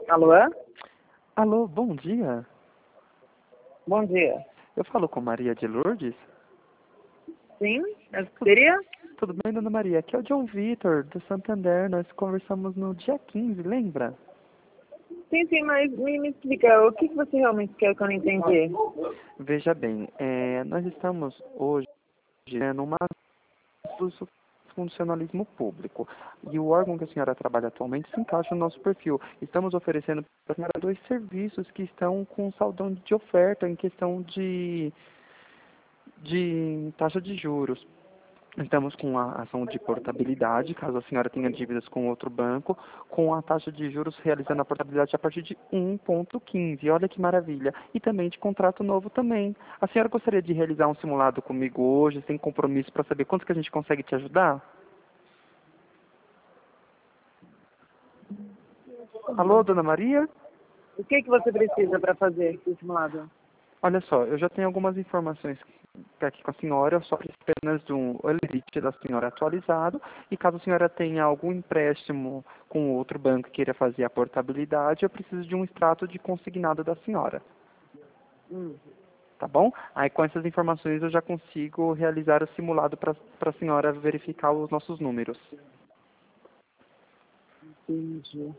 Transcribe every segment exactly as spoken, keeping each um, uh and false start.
Alô? Alô, bom dia. Bom dia. Eu falo com Maria de Lourdes? Sim, é seria? Tudo bem, dona Maria? Aqui é o John Vitor, do Santander. Nós conversamos no dia quinze, lembra? Sim, sim, mas me, me explica, o que, que você realmente quer que eu não entendi? Veja bem, é, nós estamos hoje né, numa do funcionalismo público. E o órgão que a senhora trabalha atualmente se encaixa no nosso perfil. Estamos oferecendo para a senhora dois serviços que estão com saldão de oferta em questão de, de taxa de juros. Estamos com a ação de portabilidade, caso a senhora tenha dívidas com outro banco, com a taxa de juros realizando a portabilidade a partir de um ponto quinze. Olha que maravilha. E também de contrato novo também. A senhora gostaria de realizar um simulado comigo hoje, sem compromisso, para saber quanto que a gente consegue te ajudar? Alô, dona Maria? O que, que você precisa para fazer esse simulado? Olha só, eu já tenho algumas informações aqui com a senhora, eu só preciso apenas de um limite da senhora atualizado, e caso a senhora tenha algum empréstimo com outro banco e queira fazer a portabilidade, eu preciso de um extrato de consignado da senhora, Hum, tá bom? Aí com essas informações eu já consigo realizar o simulado para a senhora verificar os nossos números. entendi.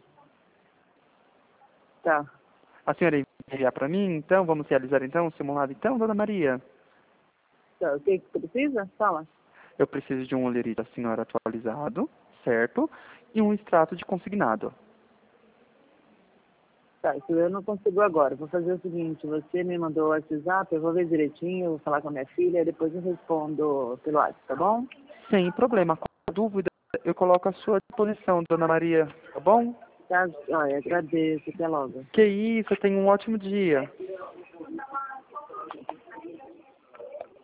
Tá. A senhora ia enviar para mim, então? Vamos realizar então o simulado então, dona Maria? Tá, o que, que você precisa? Fala. Eu preciso de um olheiri da senhora atualizado, certo? E um extrato de consignado. Tá, isso eu não consigo agora. Vou fazer o seguinte, você me mandou o WhatsApp, eu vou ver direitinho, vou falar com a minha filha, depois eu respondo pelo WhatsApp, tá bom? Sem problema. Qualquer dúvida, eu coloco à sua disposição, dona Maria, tá bom? Tá, olha, agradeço, até logo. Que isso, tenha um ótimo dia.